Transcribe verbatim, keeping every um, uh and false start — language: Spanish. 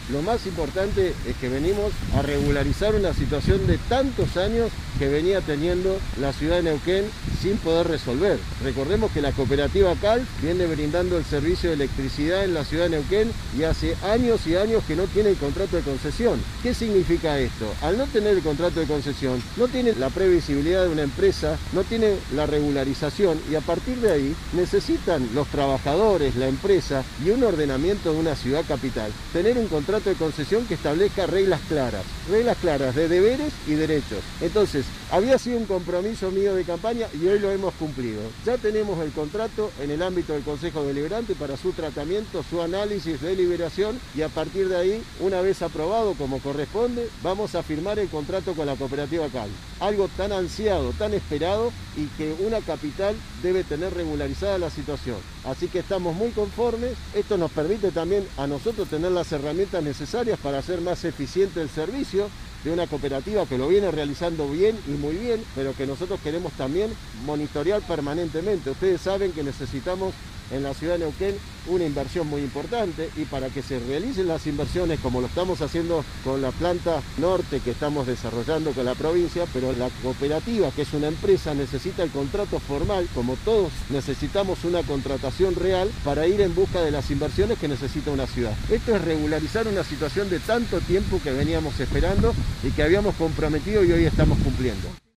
Lo más importante es que venimos a regularizar una situación de tantos años que venía teniendo la ciudad de Neuquén sin poder resolver. Recordemos que la cooperativa Calf viene brindando el servicio de electricidad en la ciudad de Neuquén y hace años y años que no tiene el contrato de concesión. ¿Qué significa esto? Al no tener el contrato de concesión, no tiene la previsibilidad de una empresa, no tiene la regularización y a partir de ahí necesitan los trabajadores, la empresa y un ordenamiento de una ciudad capital tener un contrato de concesión que establezca reglas claras, reglas claras de deberes y derechos. Entonces, había sido un compromiso mío de campaña y hoy lo hemos cumplido. Ya tenemos el contrato en el ámbito del Consejo Deliberante para su tratamiento, su análisis, deliberación y a partir de ahí, una vez aprobado como corresponde, vamos a firmar el contrato con la cooperativa Calf. Algo tan ansiado, tan esperado y que una capital debe tener regularizada la situación. Así que estamos muy conformes. Esto nos permite también a nosotros tener las herramientas necesarias para hacer más eficiente el servicio de una cooperativa que lo viene realizando bien y muy bien, pero que nosotros queremos también monitorear permanentemente. Ustedes saben que necesitamos en la ciudad de Neuquén una inversión muy importante y para que se realicen las inversiones como lo estamos haciendo con la planta norte que estamos desarrollando con la provincia, pero la cooperativa, que es una empresa, necesita el contrato formal, como todos necesitamos una contratación real para ir en busca de las inversiones que necesita una ciudad. Esto es regularizar una situación de tanto tiempo que veníamos esperando y que habíamos comprometido y hoy estamos cumpliendo.